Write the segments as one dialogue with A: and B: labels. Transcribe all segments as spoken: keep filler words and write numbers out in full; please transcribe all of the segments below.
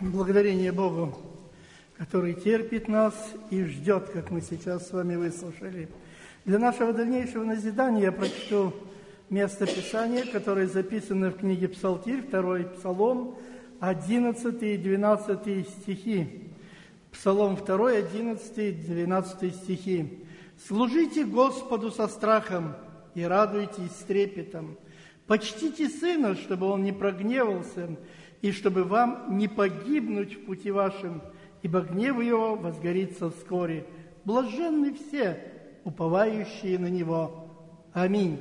A: Благодарение Богу, который терпит нас и ждет, как мы сейчас с вами выслушали. Для нашего дальнейшего назидания я прочту место Писания, которое записано в книге Псалтирь, второй Псалом, одиннадцатый и двенадцатый стихи. Псалом второй, одиннадцатый и двенадцатый стихи. «Служите Господу со страхом и радуйтесь с трепетом. Почтите Сына, чтобы Он не прогневался, и чтобы вам не погибнуть в пути вашем, ибо гнев Его возгорится вскоре. Блаженны все, уповающие на Него. Аминь».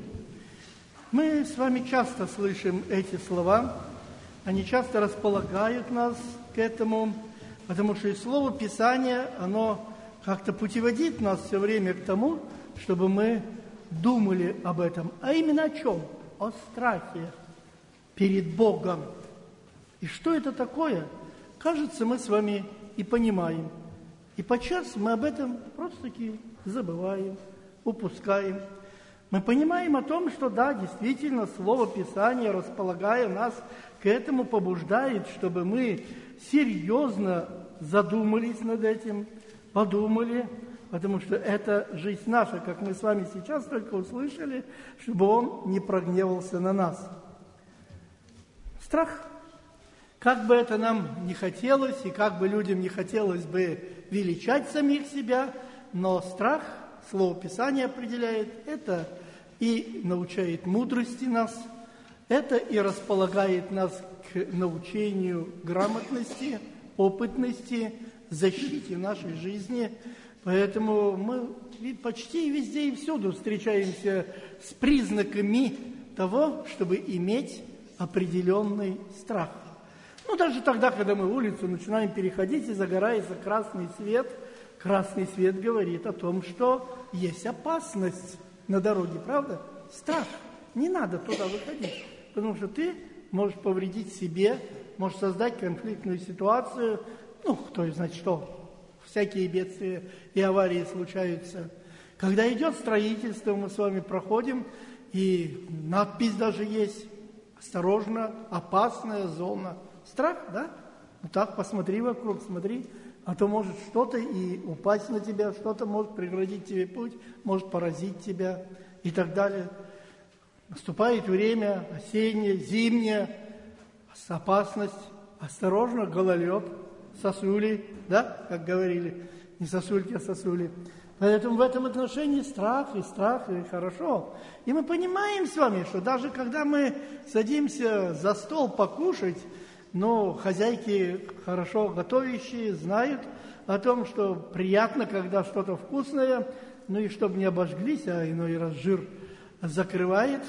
A: Мы с вами часто слышим эти слова, они часто располагают нас к этому, потому что и Слово Писания, оно как-то путеводит нас все время к тому, чтобы мы думали об этом. А именно о чем? О страхе перед Богом. И что это такое? Кажется, мы с вами и понимаем. И подчас мы об этом просто-таки забываем, упускаем. Мы понимаем о том, что да, действительно, Слово Писания, располагая нас к этому, побуждает, чтобы мы серьезно задумались над этим, подумали, потому что это жизнь наша, как мы с вами сейчас только услышали, чтобы Он не прогневался на нас. Страх. Как бы это нам не хотелось, и как бы людям не хотелось бы величать самих себя, но страх, Слово Писания определяет, это и научает мудрости нас, это и располагает нас к научению грамотности, опытности, защите нашей жизни. Поэтому мы почти везде и всюду встречаемся с признаками того, чтобы иметь определенный страх. Ну, даже тогда, когда мы улицу начинаем переходить, и загорается красный свет, красный свет говорит о том, что есть опасность на дороге, правда? Страх. Не надо туда выходить, потому что ты можешь повредить себе, можешь создать конфликтную ситуацию. Ну, кто знает что, всякие бедствия и аварии случаются. Когда идет строительство, мы с вами проходим, и надпись даже есть: «Осторожно, опасная зона». Страх, да? Ну так, посмотри вокруг, смотри, а то может что-то и упасть на тебя, что-то может преградить тебе путь, может поразить тебя и так далее. Наступает время осеннее, зимнее, опасность, осторожно, гололед, сосули, да, как говорили, не сосульки, а сосули. Поэтому в этом отношении страх и страх, и хорошо. И мы понимаем с вами, что даже когда мы садимся за стол покушать, но хозяйки, хорошо готовящие, знают о том, что приятно, когда что-то вкусное, ну и чтобы не обожглись, а иной раз жир закрывает,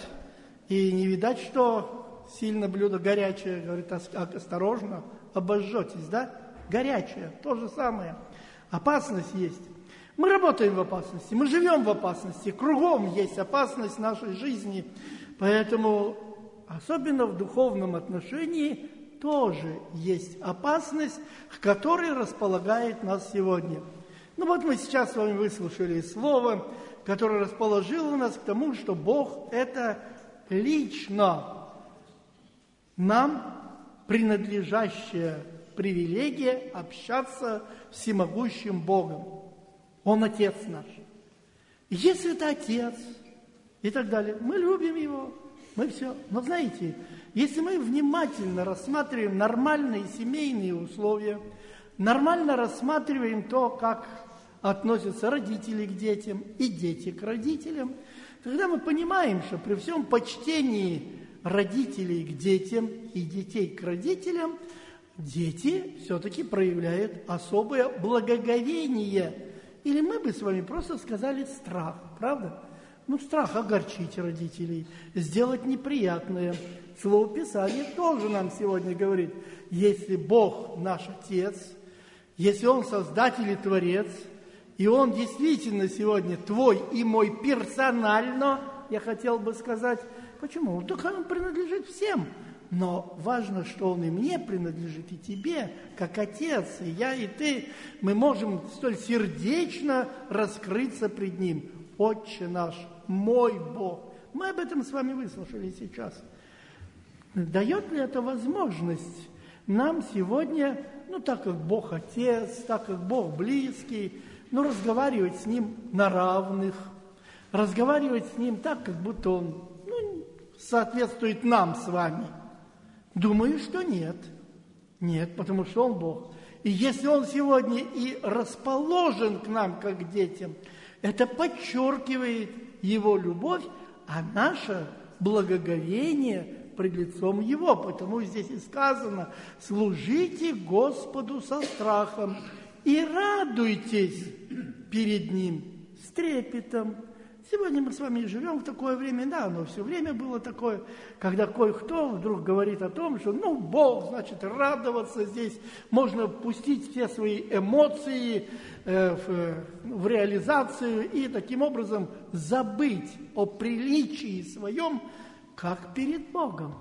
A: и не видать, что сильно блюдо горячее, говорит, осторожно, обожжетесь, да? Горячее, то же самое. Опасность есть. Мы работаем в опасности, мы живем в опасности, кругом есть опасность в нашей жизни, поэтому особенно в духовном отношении тоже есть опасность, к которой располагает нас сегодня. Ну вот мы сейчас с вами выслушали слово, которое расположило нас к тому, что Бог – это лично нам принадлежащая привилегия общаться с всемогущим Богом. Он Отец наш. И если это Отец и так далее, мы любим Его, мы все. Но знаете, если мы внимательно рассматриваем нормальные семейные условия, нормально рассматриваем то, как относятся родители к детям и дети к родителям, тогда мы понимаем, что при всем почтении родителей к детям и детей к родителям, дети все-таки проявляют особое благоговение. Или мы бы с вами просто сказали страх, правда? Ну, страх огорчить родителей, сделать неприятное. Слово Писания тоже нам сегодня говорит, если Бог наш Отец, если Он Создатель и Творец, и Он действительно сегодня твой и мой персонально, я хотел бы сказать, почему? Так Он принадлежит всем. Но важно, что Он и мне принадлежит, и тебе, как Отец, и я, и ты. Мы можем столь сердечно раскрыться пред Ним. Отче наш, мой Бог. Мы об этом с вами выслушали сейчас. Дает ли это возможность Нам сегодня, ну, так как Бог Отец, так как Бог близкий, ну, разговаривать с Ним на равных, разговаривать с Ним так, как будто Он, ну, соответствует нам с вами. Думаю, что нет. Нет, потому что Он Бог. И если Он сегодня и расположен к нам, как к детям, это подчеркивает Его любовь, а наше благоговение пред лицом Его. Потому здесь и сказано: служите Господу со страхом и радуйтесь перед Ним с трепетом. Сегодня мы с вами живем в такое время, да, но все время было такое, когда кое-кто вдруг говорит о том, что, ну, Бог, значит, радоваться здесь, можно пустить все свои эмоции э, в, в реализацию и таким образом забыть о приличии своем, как перед Богом.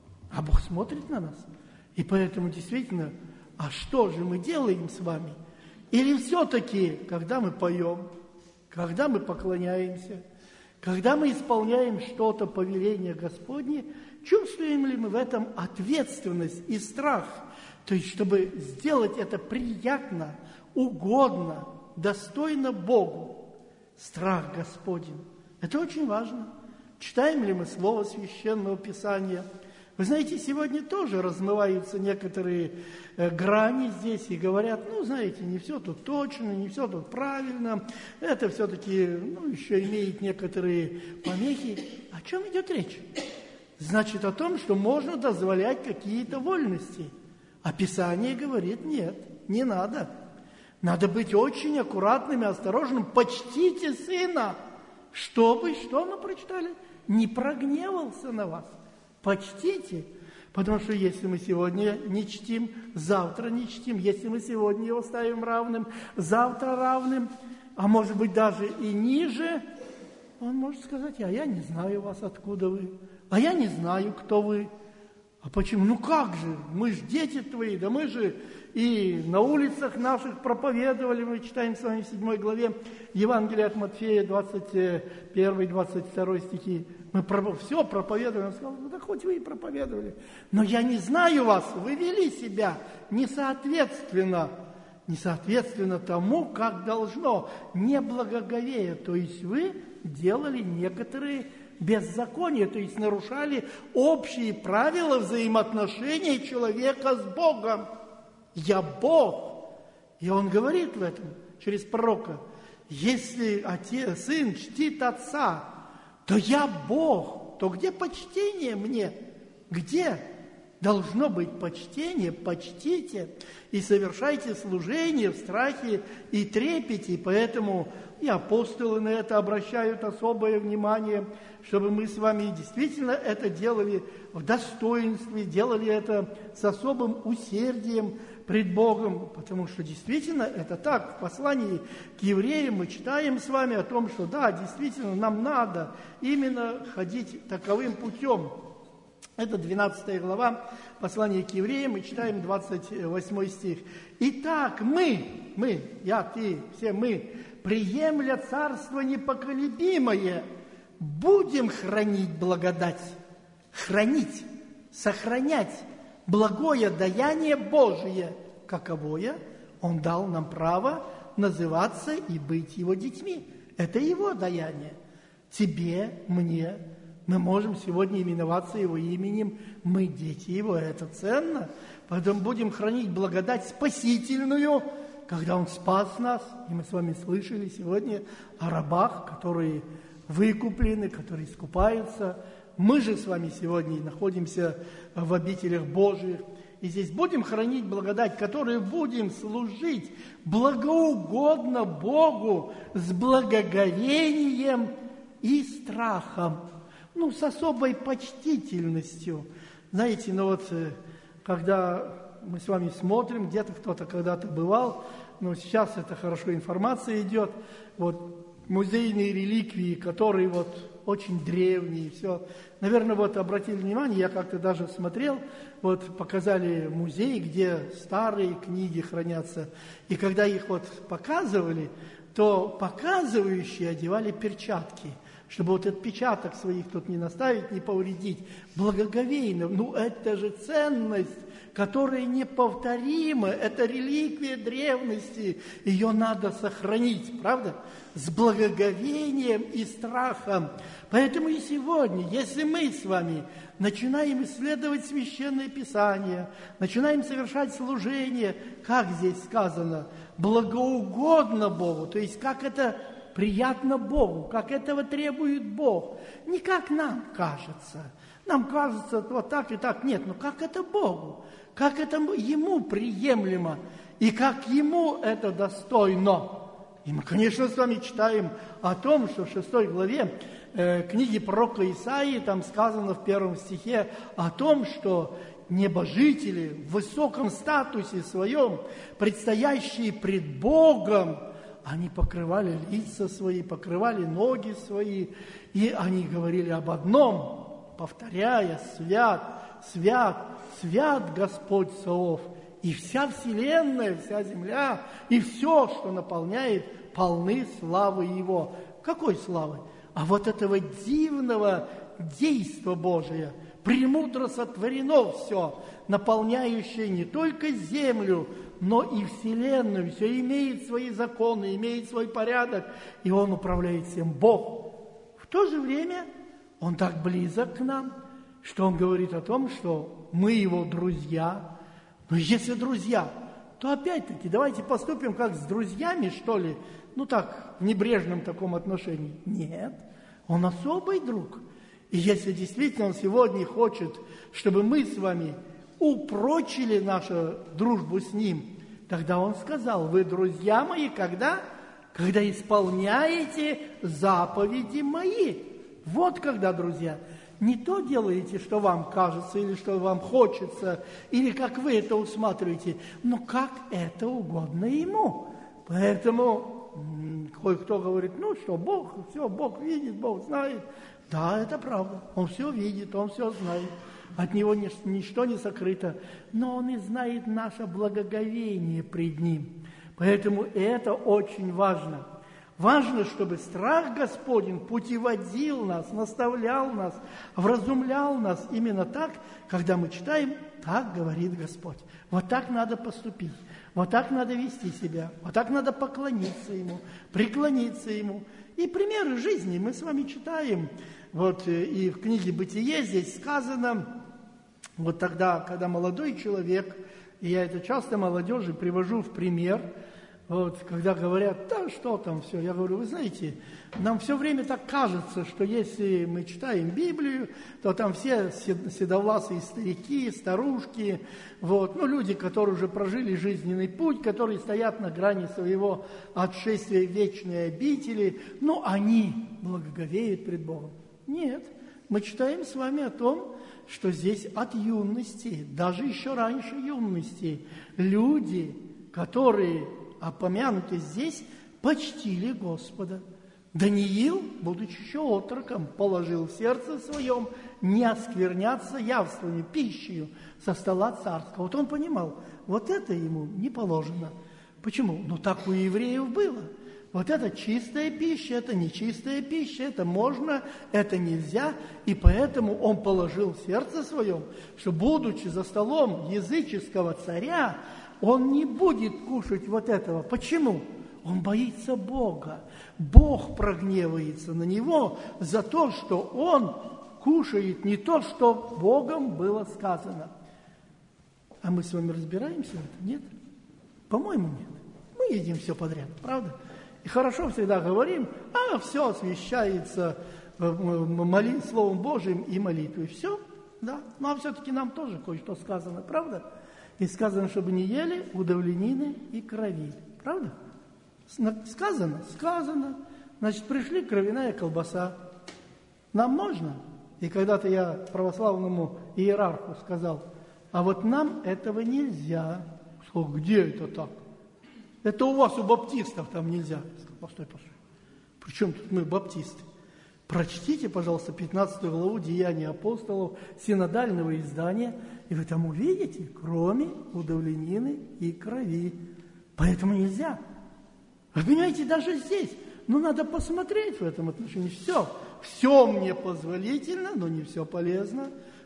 A: А Бог смотрит на нас. И поэтому действительно, а что же мы делаем с вами? Или все-таки, когда мы поем, когда мы поклоняемся, когда мы исполняем что-то, повеление Господне, чувствуем ли мы в этом ответственность и страх? То есть, чтобы сделать это приятно, угодно, достойно Богу. Страх Господень. Это очень важно. Читаем ли мы Слово Священного Писания? Вы знаете, сегодня тоже размываются некоторые э, грани здесь и говорят, ну, знаете, не все тут точно, не все тут правильно, это все-таки, ну, еще имеет некоторые помехи. О чем идет речь? Значит, о том, что можно дозволять какие-то вольности. А Писание говорит, нет, не надо. Надо быть очень аккуратным и осторожным. Почтите сына, чтобы, что мы прочитали, не прогневался на вас. Почтите, потому что если мы сегодня не чтим, завтра не чтим, если мы сегодня его ставим равным, завтра равным, а может быть даже и ниже, он может сказать: а я не знаю вас, откуда вы, а я не знаю, кто вы. А почему? Ну как же, мы же дети твои, да мы же и на улицах наших проповедовали, мы читаем с вами в седьмой главе Евангелия от Матфея, двадцать первый двадцать второй стихи. Мы все проповедовали. Он сказал: ну да хоть вы и проповедовали, но я не знаю вас, вы вели себя несоответственно, несоответственно тому, как должно, неблагоговея. То есть вы делали некоторые беззакония, то есть нарушали общие правила взаимоотношений человека с Богом. Я Бог. И он говорит в этом через пророка: если отец, сын чтит отца, то я Бог, то где почтение мне? Где должно быть почтение? Почтите и совершайте служение в страхе и трепете. И поэтому и апостолы на это обращают особое внимание, чтобы мы с вами действительно это делали в достоинстве, делали это с особым усердием пред Богом, потому что действительно это так. В послании к евреям мы читаем с вами о том, что да, действительно нам надо именно ходить таковым путем. Это двенадцатая глава послания к евреям, мы читаем двадцать восьмой стих. Итак, мы, мы, я, ты, все мы, приемля царство непоколебимое, будем хранить благодать, хранить, сохранять благое даяние Божие, каковое Он дал нам право называться и быть Его детьми. Это Его даяние. Тебе, мне, мы можем сегодня именоваться Его именем, мы дети Его, это ценно. Поэтому будем хранить благодать спасительную, когда Он спас нас. И мы с вами слышали сегодня о рабах, которые выкуплены, которые искупаются. Мы же с вами сегодня находимся в обителях Божьих. И здесь будем хранить благодать, которой будем служить благоугодно Богу с благоговением и страхом. Ну, с особой почтительностью. Знаете, ну вот, когда мы с вами смотрим, где-то кто-то когда-то бывал, но сейчас это хорошо информация идет, вот, музейные реликвии, которые вот очень древние, все. Наверное, вот обратили внимание, я как-то даже смотрел, вот показали музей, где старые книги хранятся. И когда их вот показывали, то показывающие одевали перчатки, чтобы вот отпечаток своих тут не наставить, не повредить. Благоговейно. Ну, это же ценность, которая неповторима, это реликвия древности, ее надо сохранить, правда? С благоговением и страхом. Поэтому и сегодня, если мы с вами начинаем исследовать Священное Писание, начинаем совершать служение, как здесь сказано, благоугодно Богу, то есть как это приятно Богу, как этого требует Бог, не как нам кажется. Нам кажется вот так и так. Нет, но как это Богу? Как это Ему приемлемо? И как Ему это достойно? И мы, конечно, с вами читаем о том, что в шестой главе э, книги пророка Исаии, там сказано в первом стихе о том, что небожители в высоком статусе своем, предстоящие пред Богом, они покрывали лица свои, покрывали ноги свои, и они говорили об одном, повторяя: «Свят, свят, свят Господь Саваоф». И вся вселенная, вся земля, и все, что наполняет, полны славы Его. Какой славы? А вот этого дивного действа Божия, премудро сотворено все, наполняющее не только землю, но и вселенную. Все имеет свои законы, имеет свой порядок, и Он управляет всем. Бог. В то же время Он так близок к нам, что Он говорит о том, что мы Его друзья. Но если друзья, то опять-таки давайте поступим как с друзьями, что ли, ну так, в небрежном таком отношении. Нет, Он особый друг. И если действительно Он сегодня хочет, чтобы мы с вами упрочили нашу дружбу с Ним, тогда Он сказал: вы, друзья мои, когда? Когда исполняете заповеди мои. Вот когда, друзья. Не то делаете, что вам кажется, или что вам хочется, или как вы это усматриваете, но как это угодно Ему. Поэтому кое-кто говорит: ну что, Бог, все, Бог видит, Бог знает. Да, это правда. Он все видит, Он все знает. От Него ничто не сокрыто. Но Он и знает наше благоговение пред Ним. Поэтому это очень важно. Важно, чтобы страх Господень путеводил нас, наставлял нас, вразумлял нас именно так, когда мы читаем: так говорит Господь. Вот так надо поступить, вот так надо вести себя, вот так надо поклониться Ему, преклониться Ему. И примеры жизни мы с вами читаем. Вот и в книге «Бытие» здесь сказано, вот тогда, когда молодой человек, и я это часто молодежи привожу в пример, вот, когда говорят: да что там все, я говорю: вы знаете, нам все время так кажется, что если мы читаем Библию, то там все седовласые старики, старушки, вот, ну, люди, которые уже прожили жизненный путь, которые стоят на грани своего отшествия в вечные обители, ну, они благоговеют пред Богом. Нет, мы читаем с вами о том, что здесь от юности, даже еще раньше юности, люди, которые упомянуты здесь, почтили Господа. Даниил, будучи еще отроком, положил в сердце своем не оскверняться явствами, пищей со стола царского. Вот он понимал, вот это ему не положено. Почему? Ну, так у евреев было. Вот это чистая пища, это нечистая пища, это можно, это нельзя. И поэтому он положил в сердце своем, что, будучи за столом языческого царя, он не будет кушать вот этого. Почему? Он боится Бога. Бог прогневается на него за то, что он кушает не то, что Богом было сказано. А мы с вами разбираемся в этом? Нет? По-моему, нет. Мы едим все подряд, правда? И хорошо всегда говорим: а все освящается моли, Словом Божьим и молитвой. Все, да. Ну, а все-таки нам тоже кое-что сказано, правда? И сказано, чтобы не ели удавленины и крови. Правда? Сказано? Сказано. Значит, пришли кровяная колбаса. Нам можно? И когда-то я православному иерарху сказал: а вот нам этого нельзя. Сказал: где это так? Это у вас, у баптистов, там нельзя. Сказал: постой, постой. При чем тут мы, баптисты? Прочтите, пожалуйста, пятнадцатую главу Деяний апостолов, синодального издания, и вы там увидите: кроме удавленины и крови. Поэтому нельзя. Вы понимаете, даже здесь, ну, надо посмотреть в этом отношении. Все, все мне позволительно, но не все полезно.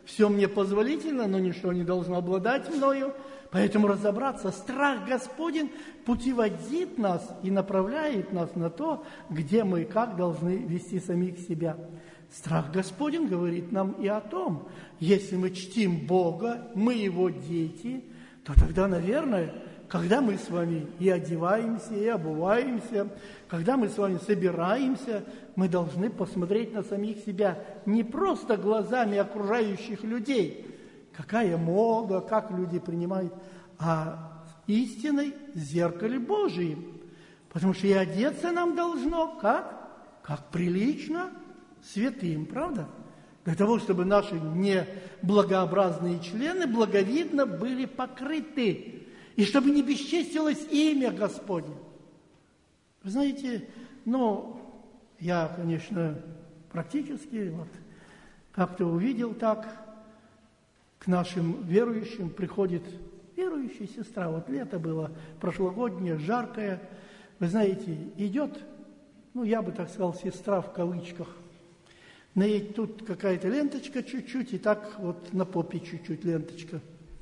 A: Все мне позволительно, но ничто не должно обладать мною. Поэтому разобраться, страх Господень путеводит нас и направляет нас на то, где мы и как должны вести самих себя. Страх Господень говорит нам и о том, если мы чтим Бога, мы Его дети, то тогда, наверное, когда мы с вами и одеваемся, и обуваемся, когда мы с вами собираемся, мы должны посмотреть на самих себя не просто глазами окружающих людей, какая мода, как люди принимают, а истиной в зеркале Божием. Потому что и одеться нам должно как? Как прилично святым, правда? Для того, чтобы наши неблагообразные члены благовидно были покрыты, и чтобы не бесчестилось имя Господне. Вы знаете, ну, я, конечно, практически вот как-то увидел так, к нашим верующим приходит верующая сестра. Вот лето было прошлогоднее, жаркое. Вы знаете, идет, ну, я бы так сказал, сестра в кавычках. На ней тут какая-то ленточка чуть-чуть, и так вот на попе чуть-чуть ленточка.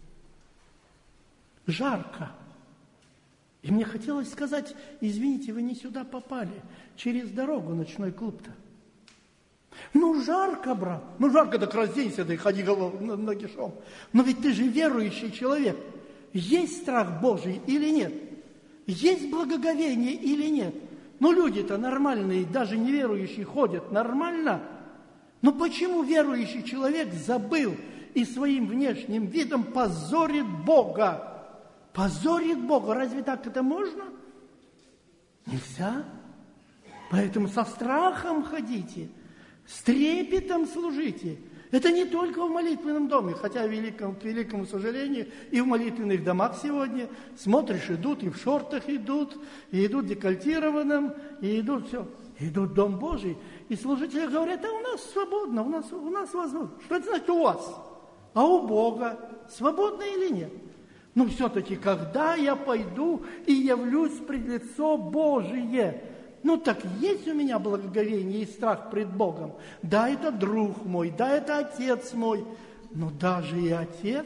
A: Жарко. И мне хотелось сказать, извините, вы не сюда попали, через дорогу ночной клуб-то. Ну, жарко, брат, ну, жарко, так разденься, да и ходи нагишом. Но ведь ты же верующий человек. Есть страх Божий или нет? Есть благоговение или нет? Ну, люди-то нормальные, даже неверующие ходят нормально. Но почему верующий человек забыл и своим внешним видом позорит Бога? Позорит Бога. Разве так это можно? Нельзя. Поэтому со страхом ходите, с трепетом служите. Это не только в молитвенном доме, хотя, великому, к великому сожалению, и в молитвенных домах сегодня смотришь, идут, и в шортах идут, и идут декольтированным, и идут все. Идут в Дом Божий, и служители говорят, а у нас свободно, у нас, у нас возможно. Что это значит у вас? А у Бога свободно или нет? Ну, все-таки, когда я пойду и явлюсь пред лицо Божие, ну, так есть у меня благоговение и страх пред Богом. Да, это друг мой, да, это отец мой, но даже и отец,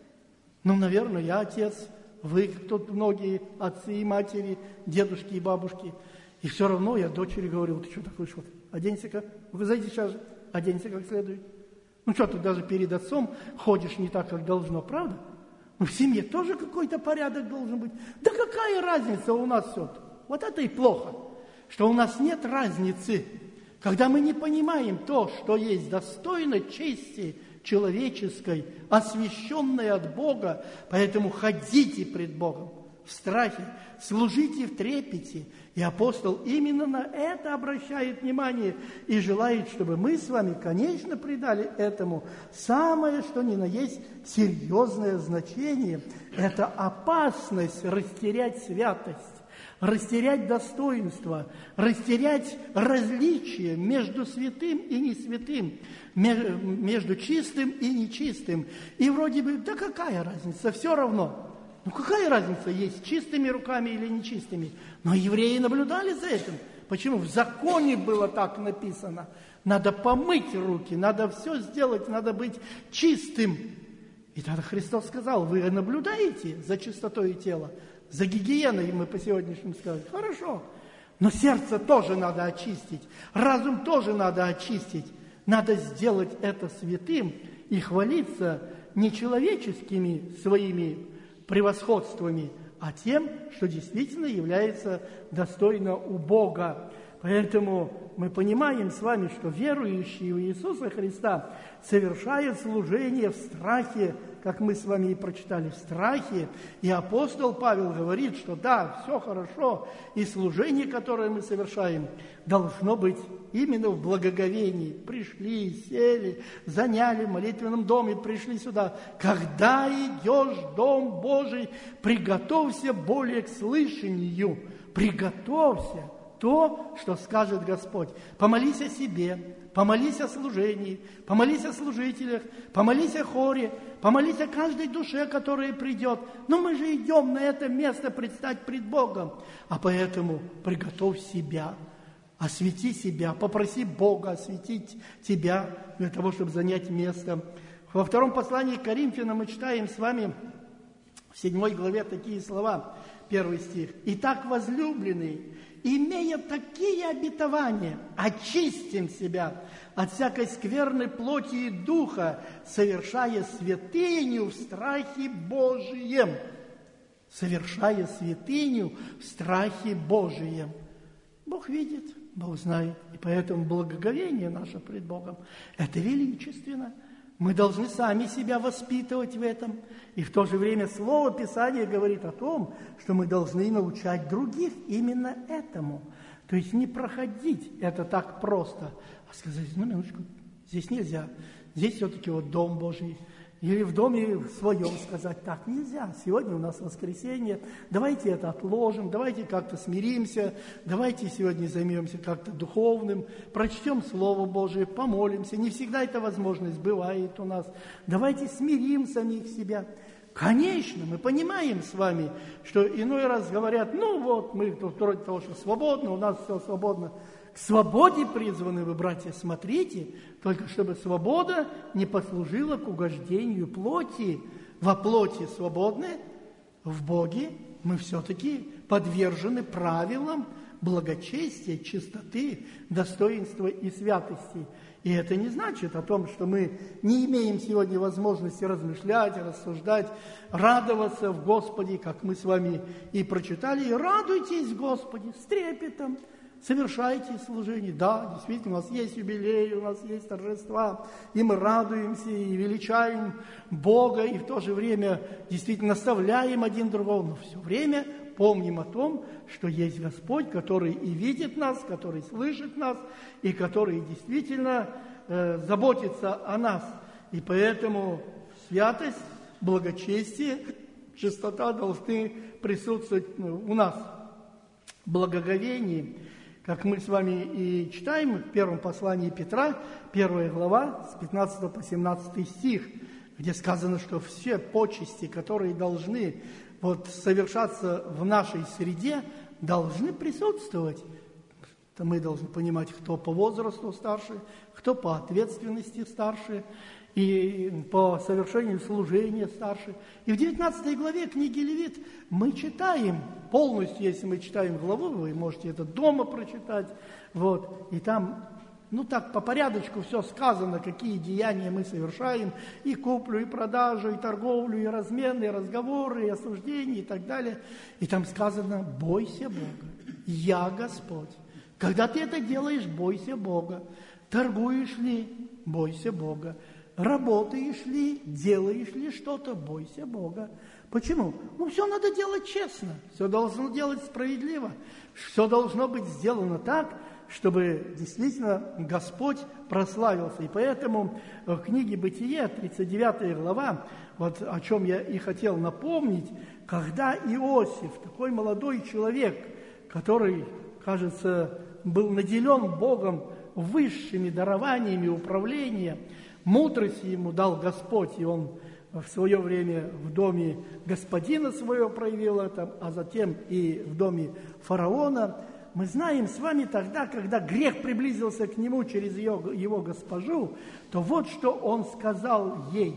A: ну, наверное, я отец, вы тут многие отцы и матери, дедушки и бабушки, и все равно я дочери говорил, ты что такой, что оденься-ка, вы зайди сейчас же, оденься как следует. Ну, что ты даже перед отцом ходишь не так, как должно, правда? Ну, в семье тоже какой-то порядок должен быть. Да какая разница у нас все-то? Вот это и плохо, что у нас нет разницы, когда мы не понимаем то, что есть достойно чести человеческой, освященной от Бога, поэтому ходите пред Богом в страхе, служите в трепете. И апостол именно на это обращает внимание и желает, чтобы мы с вами, конечно, придали этому самое, что ни на есть, серьезное значение. Это опасность растерять святость, растерять достоинство, растерять различие между святым и несвятым, между чистым и нечистым. И вроде бы, да какая разница, все равно. Ну какая разница, есть чистыми руками или нечистыми? Но евреи наблюдали за этим. Почему? В законе было так написано. Надо помыть руки, надо все сделать, надо быть чистым. И тогда Христос сказал, вы наблюдаете за чистотой тела, за гигиеной, мы по сегодняшнему сказали. Хорошо, но сердце тоже надо очистить, разум тоже надо очистить. Надо сделать это святым и хвалиться не человеческими своими превосходствами, а тем, что действительно является достойно у Бога. Поэтому мы понимаем с вами, что верующие в Иисуса Христа совершают служение в страхе, как мы с вами и прочитали, в страхе. И апостол Павел говорит, что да, все хорошо, и служение, которое мы совершаем, должно быть именно в благоговении. Пришли, сели, заняли в молитвенном доме, пришли сюда. Когда идешь в Дом Божий, приготовься более к слышанию, приготовься. То, что скажет Господь. Помолись о себе, помолись о служении, помолись о служителях, помолись о хоре, помолись о каждой душе, которая придет. Но мы же идем на это место предстать пред Богом. А поэтому приготовь себя, освети себя, попроси Бога осветить тебя для того, чтобы занять место Во втором послании к Коринфянам мы читаем с вами в седьмой главе такие слова, первый стих. «Итак, возлюбленные, имея такие обетования, очистим себя от всякой скверной плоти и духа, совершая святыню в страхе Божием». Совершая святыню в страхе Божием. Бог видит, Бог знает. И поэтому благоговение наше пред Богом – это величественно. Мы должны сами себя воспитывать в этом. И в то же время Слово Писания говорит о том, что мы должны научать других именно этому. То есть не проходить это так просто, а сказать, ну, минуточку, здесь нельзя. Здесь все-таки вот Дом Божий. Или в доме своем сказать, так нельзя, сегодня у нас воскресенье, давайте это отложим, давайте как-то смиримся, давайте сегодня займемся как-то духовным, прочтем Слово Божие, помолимся. Не всегда эта возможность бывает у нас. Давайте смирим самих себя. Конечно, мы понимаем с вами, что иной раз говорят, ну вот, мы вроде того, что свободно, у нас все свободно. К свободе призваны вы, братья, смотрите, только чтобы свобода не послужила к угождению плоти. Во плоти свободны, в Боге мы все-таки подвержены правилам благочестия, чистоты, достоинства и святости. И это не значит о том, что мы не имеем сегодня возможности размышлять, рассуждать, радоваться в Господе, как мы с вами и прочитали. И радуйтесь, Господи, с трепетом. Совершайте служение. Да, действительно, у нас есть юбилей, у нас есть торжества, и мы радуемся, и величаем Бога, и в то же время действительно наставляем один другого, но все время помним о том, что есть Господь, который и видит нас, который слышит нас, и который действительно э, заботится о нас. И поэтому святость, благочестие, чистота должны присутствовать у нас. Благоговение, как мы с вами и читаем в первом послании Петра, первая глава, с пятнадцатого по семнадцатый стих, где сказано, что все почести, которые должны вот, совершаться в нашей среде, должны присутствовать. Это мы должны понимать, кто по возрасту старше, кто по ответственности старше, и по совершению служения старше. И в девятнадцатой главе книги Левит мы читаем полностью, если мы читаем главу, вы можете это дома прочитать, вот, и там, ну так, по порядочку все сказано, какие деяния мы совершаем, и куплю, и продажу, и торговлю, и размены, и разговоры, и осуждения, и так далее. И там сказано, бойся Бога, я Господь. Когда ты это делаешь, бойся Бога. Торгуешь ли, бойся Бога. Работаешь ли, делаешь ли что-то, бойся Бога. Почему? Ну, все надо делать честно, все должно делать справедливо, все должно быть сделано так, чтобы действительно Господь прославился. И поэтому в книге «Бытие», тридцать девятая глава, вот о чем я и хотел напомнить, когда Иосиф, такой молодой человек, который, кажется, был наделен Богом высшими дарованиями управления, мудрость ему дал Господь, и он в свое время в доме господина своего проявил это, а затем и в доме фараона. Мы знаем с вами тогда, когда грех приблизился к нему через ее, его госпожу, то вот что он сказал ей.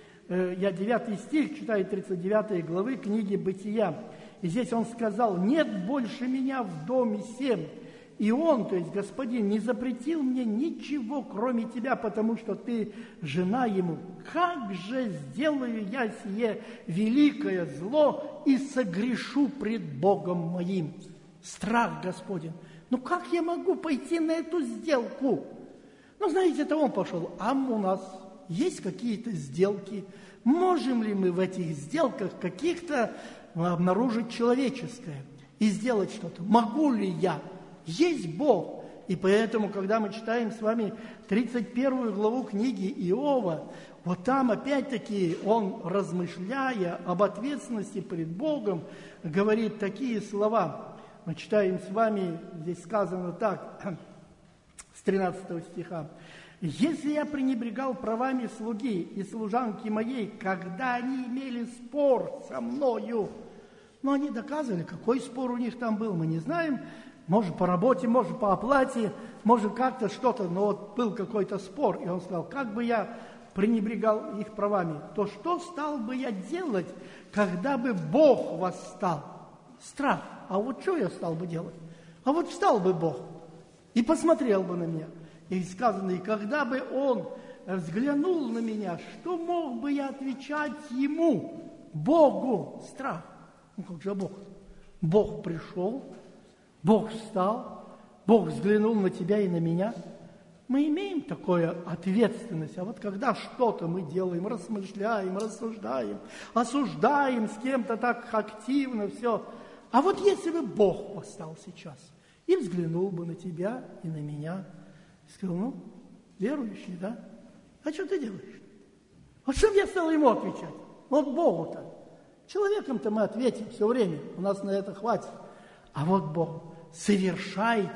A: Я девятый стих читаю тридцать девятой главы книги «Бытия». И здесь он сказал, «Нет больше меня в доме сем». И он, то есть господин, не запретил мне ничего, кроме тебя, потому что ты жена ему. Как же сделаю я сие великое зло и согрешу пред Богом моим? Страх Господень. Ну как я могу пойти на эту сделку? Ну, знаете, это он пошел. А у нас есть какие-то сделки? Можем ли мы в этих сделках каких-то обнаружить человеческое и сделать что-то? Могу ли я? Есть Бог. И поэтому, когда мы читаем с вами тридцать первую главу книги Иова, вот там опять-таки он, размышляя об ответственности пред Богом, говорит такие слова. Мы читаем с вами, здесь сказано так, с тринадцатого стиха. «Если я пренебрегал правами слуги и служанки моей, когда они имели спор со мною», но они доказывали, какой спор у них там был, мы не знаем, может, по работе, может, по оплате, может, как-то что-то, но вот был какой-то спор. И он сказал, как бы я пренебрегал их правами, то что стал бы я делать, когда бы Бог восстал? Страх. А вот что я стал бы делать? А вот встал бы Бог и посмотрел бы на меня. И сказано, и когда бы Он взглянул на меня, что мог бы я отвечать Ему, Богу? Страх. Ну как же Бог? Бог пришел, Бог встал, Бог взглянул на тебя и на меня. Мы имеем такую ответственность. А вот когда что-то мы делаем, размышляем, рассуждаем, осуждаем с кем-то так активно все. А вот если бы Бог восстал сейчас и взглянул бы на тебя и на меня, и сказал, ну, верующий, да? А что ты делаешь? Вот что я стал ему отвечать? Вот Богу-то. Человеком-то мы ответим все время, у нас на это хватит. А вот Бог, совершайте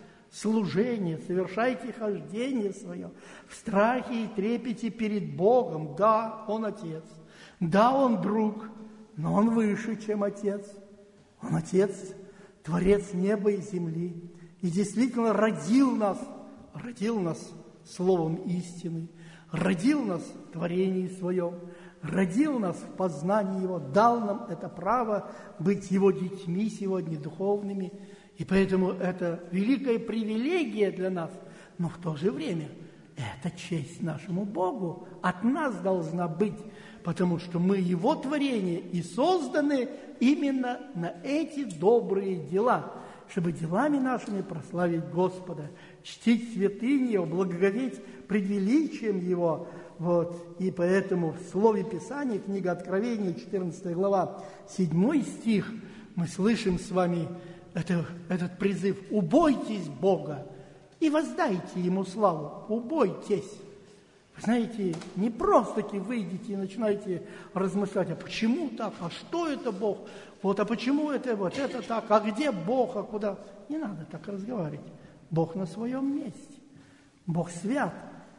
A: служение, совершайте хождение свое в страхе и трепете перед Богом. Да, Он Отец, да, Он друг, но Он выше, чем Отец. Он Отец, Творец неба и земли, и действительно родил нас, родил нас словом истины, родил нас в творении Своем, родил нас в познании Его, дал нам это право быть Его детьми сегодня, духовными. И поэтому это великая привилегия для нас, но в то же время это честь нашему Богу от нас должна быть, потому что мы Его творение и созданы именно на эти добрые дела, чтобы делами нашими прославить Господа, чтить святыни Его, благоговеть пред величием Его. Вот. И поэтому в Слове Писания, книга Откровения, четырнадцатая глава, седьмой стих, мы слышим с вами это, этот призыв: «Убойтесь Бога и воздайте Ему славу». Убойтесь. Вы знаете, не просто-таки выйдете и начинаете размышлять, а почему так, а что это Бог, вот, а почему это вот это так, а где Бог, а куда? Не надо так разговаривать. Бог на своем месте, Бог свят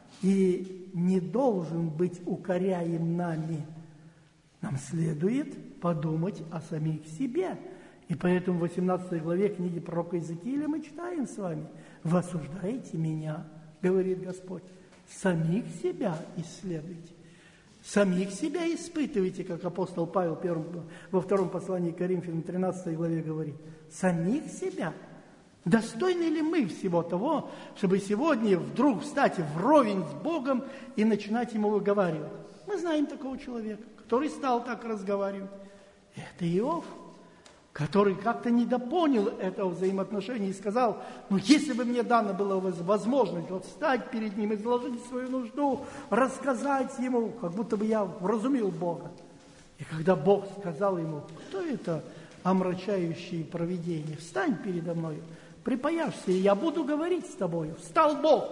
A: и не должен быть укоряем нами. Нам следует подумать о самих себе. И поэтому в восемнадцатой главе книги пророка Иезекииля мы читаем с вами: «Вы осуждаете меня, говорит Господь, самих себя исследуйте, самих себя испытывайте», как апостол Павел первым, во втором послании к Коринфянам тринадцатой главе говорит. Самих себя. Достойны ли мы всего того, чтобы сегодня вдруг встать вровень с Богом и начинать Ему выговаривать? Мы знаем такого человека, который стал так разговаривать. Это Иов, который как-то недопонял этого взаимоотношения и сказал: ну, если бы мне дано было возможность вот встать перед ним, изложить свою нужду, рассказать ему, как будто бы я вразумил Бога. И когда Бог сказал ему: кто это омрачающие провидения? Встань передо мною, припаяшься, и я буду говорить с тобою. Встал Бог.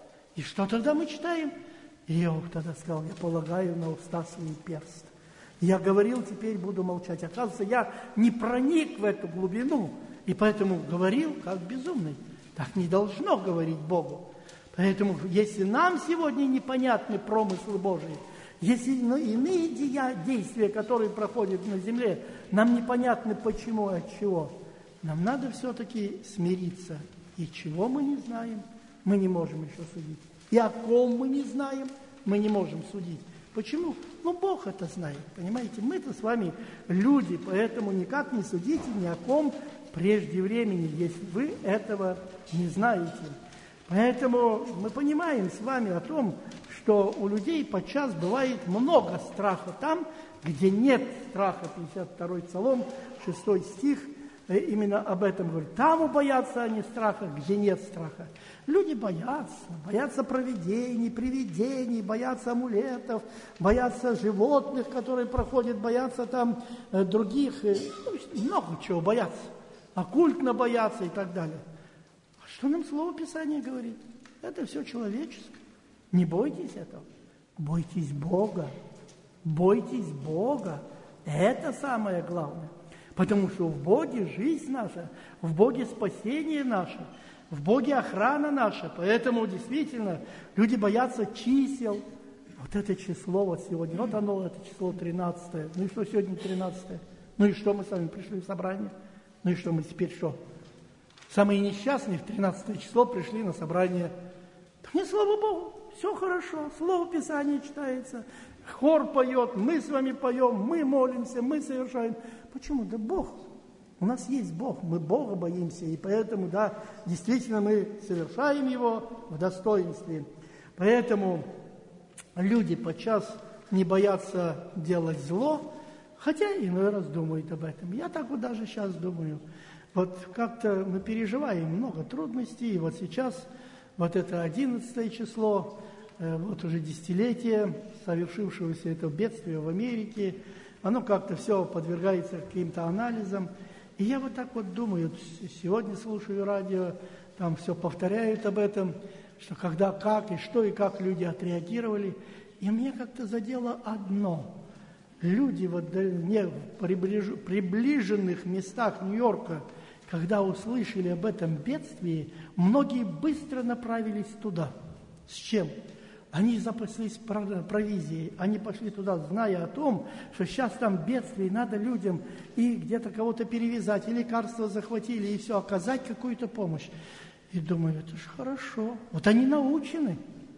A: И что тогда мы читаем? Иов тогда сказал: я полагаю на уста свои перст. Я говорил, теперь буду молчать. Оказывается, я не проник в эту глубину, и поэтому говорил как безумный. Так не должно говорить Богу. Поэтому, если нам сегодня непонятны промыслы Божии, если иные действия, которые проходят на земле, нам непонятны почему и от чего, нам надо все-таки смириться. И чего мы не знаем, мы не можем еще судить. И о ком мы не знаем, мы не можем судить. Почему? Ну, Бог это знает, понимаете? Мы-то с вами люди, поэтому никак не судите ни о ком прежде времени, если вы этого не знаете. Поэтому мы понимаем с вами о том, что у людей подчас бывает много страха там, где нет страха. пятьдесят второй Псалом, шестой стих, именно об этом говорит. Там убоятся они страха, где нет страха. Люди боятся, боятся провидений, привидений, боятся амулетов, боятся животных, которые проходят, боятся там э, других, э, много чего боятся, оккультно боятся и так далее. А что нам Слово Писания говорит? Это все человеческое. Не бойтесь этого. Бойтесь Бога. Бойтесь Бога. Это самое главное. Потому что в Боге жизнь наша, в Боге спасение наше, в Боге охрана наша. Поэтому действительно люди боятся чисел. Вот это число вот сегодня, вот оно, это число тринадцатое. Ну и что сегодня тринадцатое? Ну и что мы с вами пришли в собрание? Ну и что мы теперь что? Самые несчастные в тринадцатое число пришли на собрание. Да не, слава Богу, все хорошо, Слово Писания читается, хор поет, мы с вами поем, мы молимся, мы совершаем. Почему? Да Бог. У нас есть Бог, мы Бога боимся, и поэтому, да, действительно мы совершаем Его в достоинстве. Поэтому люди подчас не боятся делать зло, хотя иной раз думают об этом. Я так вот даже сейчас думаю. Вот как-то мы переживаем много трудностей, и вот сейчас, вот это одиннадцатое число, вот уже десятилетие совершившегося этого бедствия в Америке, оно как-то все подвергается каким-то анализам. И я вот так вот думаю, сегодня слушаю радио, там все повторяют об этом, что когда, как и что и как люди отреагировали. И мне как-то задело одно. Люди вот не в приближ... приближенных местах Нью-Йорка, когда услышали об этом бедствии, многие быстро направились туда. С чем? Они запаслись провизией, они пошли туда, зная о том, что сейчас там бедствие, надо людям и где-то кого-то перевязать, и лекарства захватили, и все, оказать какую-то помощь. И думаю, это же хорошо. Вот они научены.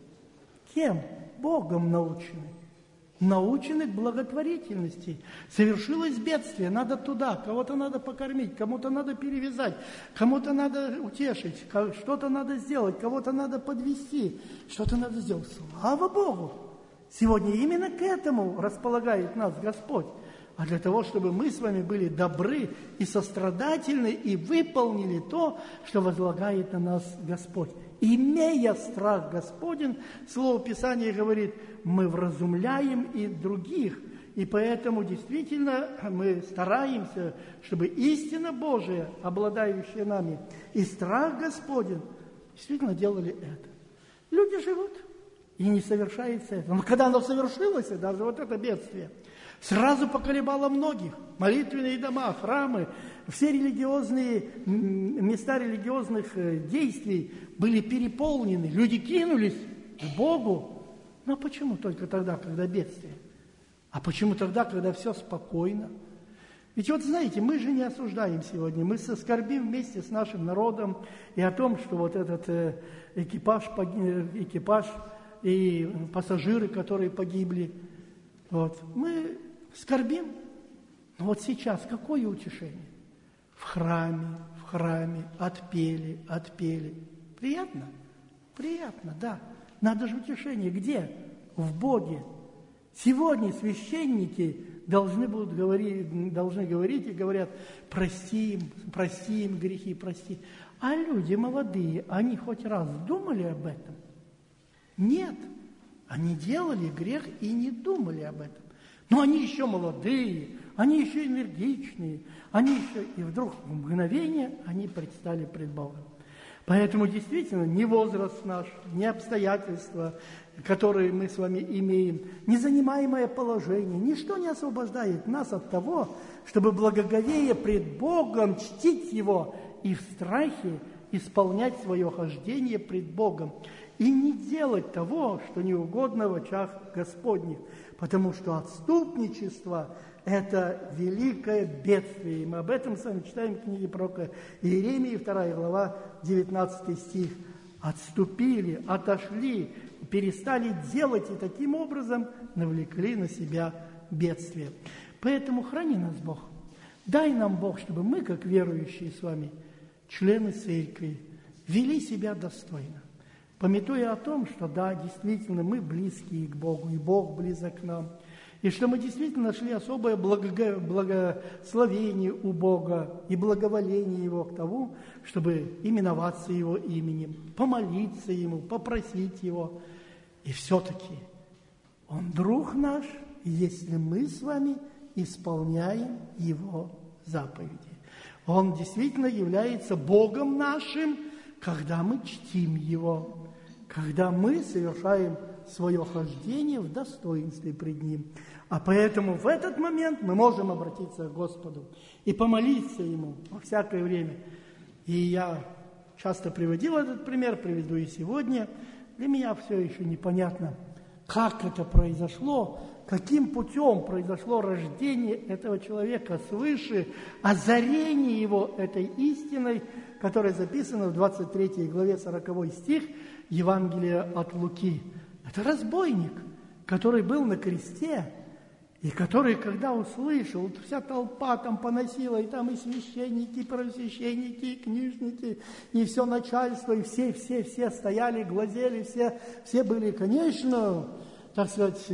A: Кем? Богом научены. Научены к благотворительности. Совершилось бедствие, надо туда, кого-то надо покормить, кому-то надо перевязать, кому-то надо утешить, что-то надо сделать, кого-то надо подвести, что-то надо сделать. Слава Богу! Сегодня именно к этому располагает нас Господь. А для того, чтобы мы с вами были добры и сострадательны, и выполнили то, что возлагает на нас Господь. Имея страх Господень, Слово Писания говорит, мы вразумляем и других. И поэтому действительно мы стараемся, чтобы истина Божия, обладающая нами, и страх Господень, действительно делали это. Люди живут, и не совершается это. Но когда оно совершилось, даже вот это бедствие, сразу поколебало многих. Молитвенные дома, храмы, все религиозные места религиозных действий были переполнены. Люди кинулись к Богу. Но почему только тогда, когда бедствие? А почему тогда, когда все спокойно? Ведь вот знаете, мы же не осуждаем сегодня, мы соскорбим вместе с нашим народом и о том, что вот этот экипаж, экипаж и пассажиры, которые погибли, вот, мы скорбим. Но вот сейчас какое утешение? В храме, в храме, отпели, отпели. Приятно? Приятно, да. Надо же утешение. Где? В Боге. Сегодня священники должны будут говорить, должны говорить и говорят, прости им, прости им грехи, прости. А люди молодые, они хоть раз думали об этом? Нет. Они делали грех и не думали об этом. Но они еще молодые, они еще энергичные, они еще, и вдруг в мгновение они предстали пред Богом. Поэтому действительно ни возраст наш, ни обстоятельства, которые мы с вами имеем, ни занимаемое положение, ничто не освобождает нас от того, чтобы благоговея пред Богом чтить Его и в страхе исполнять свое хождение пред Богом. И не делать того, что не угодно в очах Господних, потому что отступничество – это великое бедствие. И мы об этом с вами читаем в книге пророка Иеремии, вторая глава, девятнадцатый стих. Отступили, отошли, перестали делать, и таким образом навлекли на себя бедствие. Поэтому храни нас, Бог. Дай нам, Бог, чтобы мы, как верующие с вами, члены церкви, вели себя достойно. Памятуя о том, что да, действительно, мы близкие к Богу, и Бог близок к нам, и что мы действительно нашли особое благо... благословение у Бога и благоволение Его к тому, чтобы именоваться Его именем, помолиться Ему, попросить Его. И все-таки Он друг наш, если мы с вами исполняем Его заповеди. Он действительно является Богом нашим, когда мы чтим Его, когда мы совершаем свое хождение в достоинстве пред Ним. А поэтому в этот момент мы можем обратиться к Господу и помолиться Ему во всякое время. И я часто приводил этот пример, приведу и сегодня. Для меня все еще непонятно, как это произошло, каким путем произошло рождение этого человека свыше, озарение его этой истиной, которая записана в двадцать третьей главе, сороковой стих Евангелия от Луки. Это разбойник, который был на кресте, и который, когда услышал, вот вся толпа там поносила, и там и священники, и первосвященники, и книжники, и все начальство, и все, все, все стояли, глазели, все, все были, конечно, так сказать,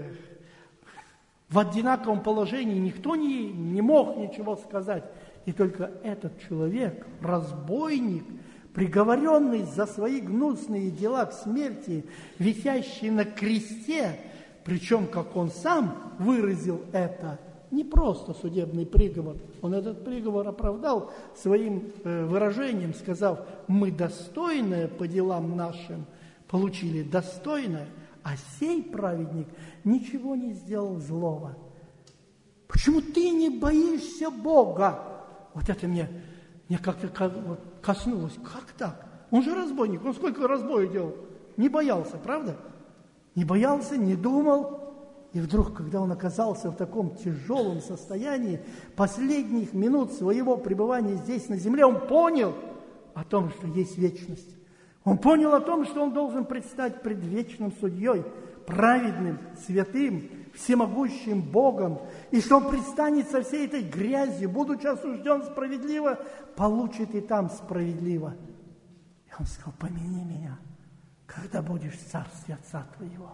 A: в одинаковом положении, никто не, не мог ничего сказать. И только этот человек, разбойник, приговоренный за свои гнусные дела к смерти, висящий на кресте, причем, как он сам выразил это, не просто судебный приговор, он этот приговор оправдал своим э, выражением, сказав: мы достойное по делам нашим получили, достойное, а сей праведник ничего не сделал злого. Почему ты не боишься Бога? Вот это мне, мне как-то как, вот, коснулось. Как так? Он же разбойник, он сколько разбоев делал? Не боялся, правда? Не боялся, не думал. И вдруг, когда он оказался в таком тяжелом состоянии, последних минут своего пребывания здесь на земле, он понял о том, что есть вечность. Он понял о том, что он должен предстать пред вечным судьей, праведным, святым, всемогущим Богом, и что он предстанет со всей этой грязью, будучи осужден справедливо, получит и там справедливо. И он сказал: помяни меня, когда будешь в царстве Отца Твоего.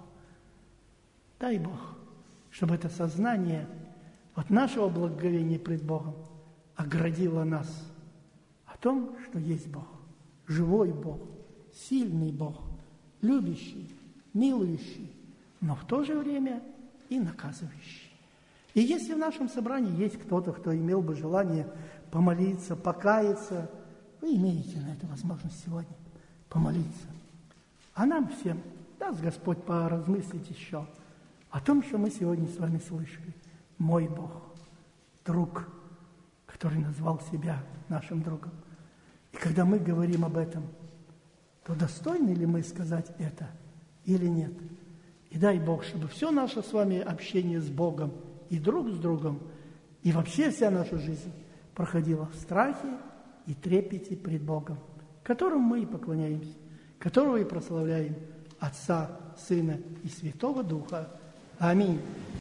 A: Дай Бог, чтобы это сознание от нашего благоговения пред Богом оградило нас о том, что есть Бог, живой Бог, сильный Бог, любящий, милующий, но в то же время и наказывающий. И если в нашем собрании есть кто-то, кто имел бы желание помолиться, покаяться, вы имеете на это возможность сегодня помолиться. А нам всем даст Господь поразмыслить еще о том, что мы сегодня с вами слышали. Мой Бог, друг, который назвал себя нашим другом. И когда мы говорим об этом, то достойны ли мы сказать это или нет? И дай Бог, чтобы все наше с вами общение с Богом и друг с другом, и вообще вся наша жизнь проходила в страхе и трепете пред Богом, которому мы и поклоняемся, которого и прославляем, Отца, Сына и Святого Духа. Аминь.